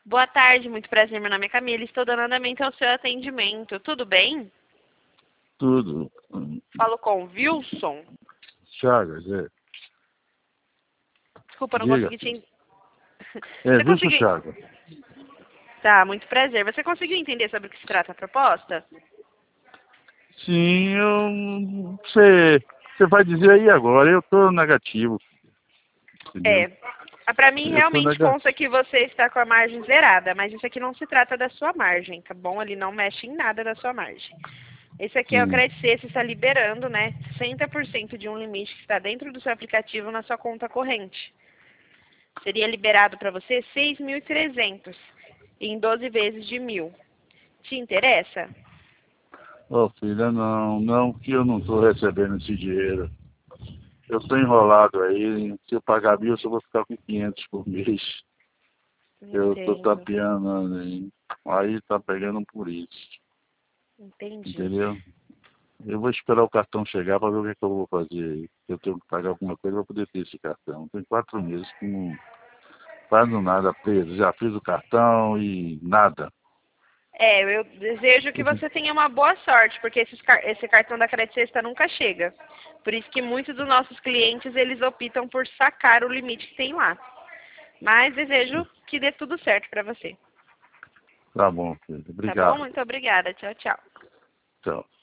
Boa tarde, muito prazer, meu nome é Camila, estou dando andamento ao seu atendimento. Tudo bem? Tudo. Falo com o Wilson. Chagas, é. Desculpa, não Diga. consegui te... É, Você Wilson conseguiu... Chagas. Tá, muito prazer. Você conseguiu entender sobre o que se trata a proposta? Sim, você vai dizer aí agora, eu tô negativo. Entendeu? Pra mim Eu tô realmente negativo. consta que você está com a margem zerada, mas isso aqui não se trata da sua margem, tá bom? Ele não mexe em nada da sua margem. Esse aqui é o Sim. Credit C, você está liberando, né, 60% de um limite que está dentro do seu aplicativo na sua conta corrente. Seria liberado para você 6.300 em 12 vezes de 1.000. Te interessa? Ô filha, não, que eu não tô recebendo esse dinheiro. Eu tô enrolado aí, se eu pagar 1.000, eu só vou ficar com 500 por mês. Eu tô Entendo, tapeando aí tá pegando por isso. entendi. Entendeu? Eu vou esperar o cartão chegar para ver o que, é que eu vou fazer aí. Eu tenho que pagar alguma coisa para poder ter esse cartão. Tem 4 meses que não faz nada preso. Já fiz o cartão e nada. Eu desejo que você tenha uma boa sorte, porque esse cartão da Credit Sexta nunca chega. Por isso que muitos dos nossos clientes, eles optam por sacar o limite que tem lá. Mas desejo que dê tudo certo para você. Tá bom, filho. Tá bom? Obrigado. Muito obrigada. Tchau, tchau. Tchau.